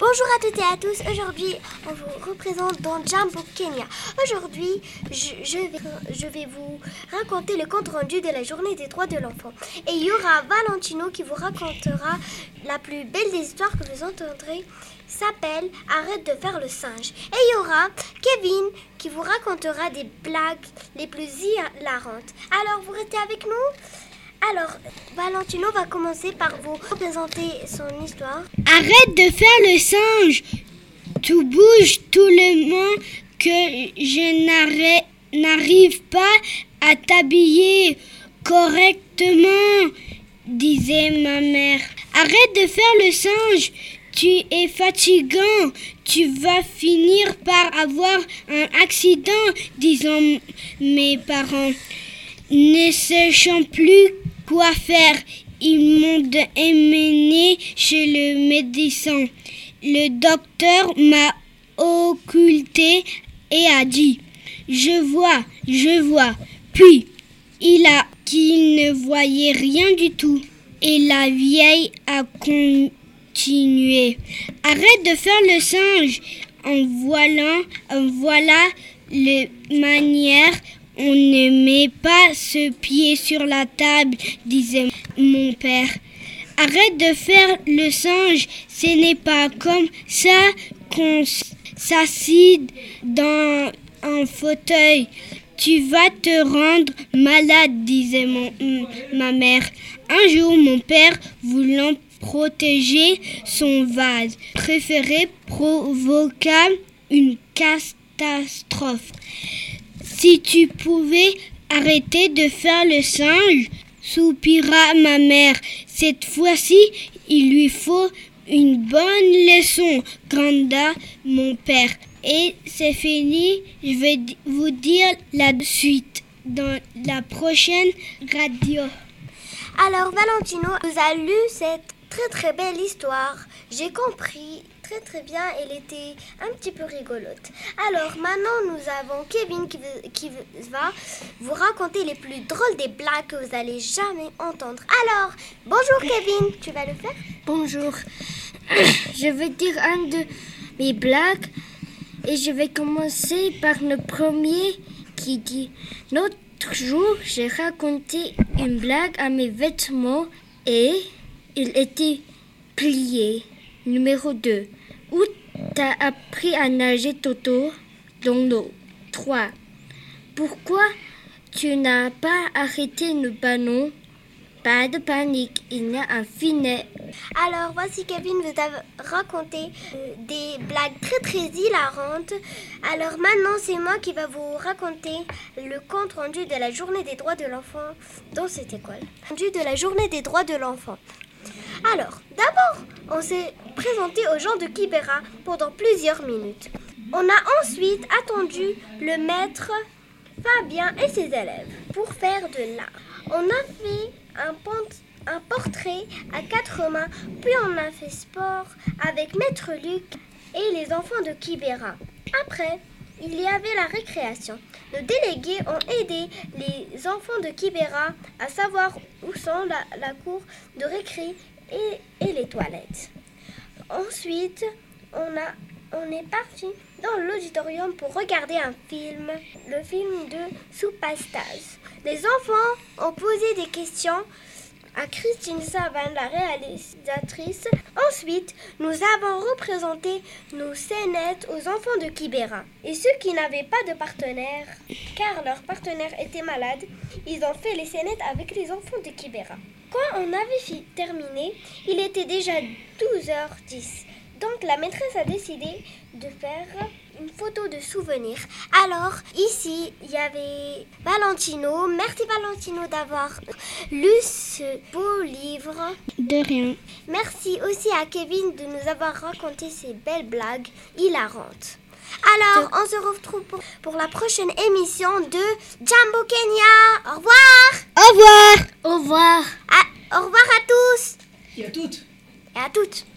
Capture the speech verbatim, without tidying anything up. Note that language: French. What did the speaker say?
Bonjour à toutes et à tous, aujourd'hui on vous représente dans Jambo Kenya. Aujourd'hui je, je, vais, je vais vous raconter le compte rendu de la journée des droits de l'enfant. Et il y aura Valentino qui vous racontera la plus belle des histoires que vous entendrez, s'appelle Arrête de faire le singe. Et il y aura Kevin qui vous racontera des blagues les plus hilarantes. Alors vous restez avec nous? Alors, Valentino va commencer par vous présenter son histoire. Arrête de faire le singe. Tout bouge tout le monde que je n'arrive pas à t'habiller correctement, disait ma mère. Arrête de faire le singe. Tu es fatigant. Tu vas finir par avoir un accident, disaient mes parents. Ne sachant plus quoi faire, ils m'ont emmené chez le médecin. Le docteur m'a occulté et a dit « Je vois, je vois ». Puis, il a qu'il ne voyait rien du tout. Et la vieille a continué « Arrête de faire le singe ». En voilà, en voilà la manière. On ne met pas ce pied sur la table, disait mon père. Arrête de faire le singe, ce n'est pas comme ça qu'on s'assied dans un fauteuil. Tu vas te rendre malade, disait mon, ma mère. Un jour, mon père, voulant protéger son vase préféré, provoqua une catastrophe. Si tu pouvais arrêter de faire le singe, soupira ma mère. Cette fois-ci, il lui faut une bonne leçon, granda mon père. Et c'est fini, je vais vous dire la suite dans la prochaine radio. Alors Valentino nous a lu cette très très belle histoire. J'ai compris très très bien, elle était un petit peu rigolote. Alors maintenant nous avons Kevin qui, veut, qui veut, va vous raconter les plus drôles des blagues que vous allez jamais entendre. Alors, bonjour Kevin, tu vas le faire? Bonjour, je vais dire un de mes blagues et je vais commencer par le premier qui dit « L'autre jour, j'ai raconté une blague à mes vêtements et il était plié. » Numéro deux. Où t'as appris à nager, Toto? Dans l'eau. trois. Pourquoi tu n'as pas arrêté le ballon? Pas de panique, il y a un filet. Alors voici Kevin vous a raconté euh, des blagues très très hilarantes. Alors maintenant c'est moi qui va vous raconter le compte rendu de la journée des droits de l'enfant dans cette école. Rendu de la journée des droits de l'enfant. Alors, d'abord, on s'est présenté aux gens de Kibera pendant plusieurs minutes. On a ensuite attendu le maître Fabien et ses élèves pour faire de l'art. On a fait un, pont- un portrait à quatre mains, puis on a fait sport avec maître Luc et les enfants de Kibera. Après, il y avait la récréation. Nos délégués ont aidé les enfants de Kibera à savoir où sont la, la cour de récré et, et les toilettes. Ensuite, on, a, on est parti dans l'auditorium pour regarder un film, le film de Soupastas. Les enfants ont posé des questions à Christine Savane, la réalisatrice. Ensuite, nous avons représenté nos scénettes aux enfants de Kibera. Et ceux qui n'avaient pas de partenaire, car leur partenaire était malade, ils ont fait les scénettes avec les enfants de Kibera. Quand on avait fi- terminé, il était déjà douze heures dix. Donc la maîtresse a décidé de faire une photo de souvenir. Alors ici, il y avait Valentino. Merci Valentino d'avoir lu ce beau livre. De rien. Merci aussi à Kevin de nous avoir raconté ces belles blagues hilarantes. Alors, on se retrouve pour, pour la prochaine émission de Jambo Kenya. Au revoir. Au revoir. Au revoir. À, au revoir à tous. Et à toutes. Et à toutes.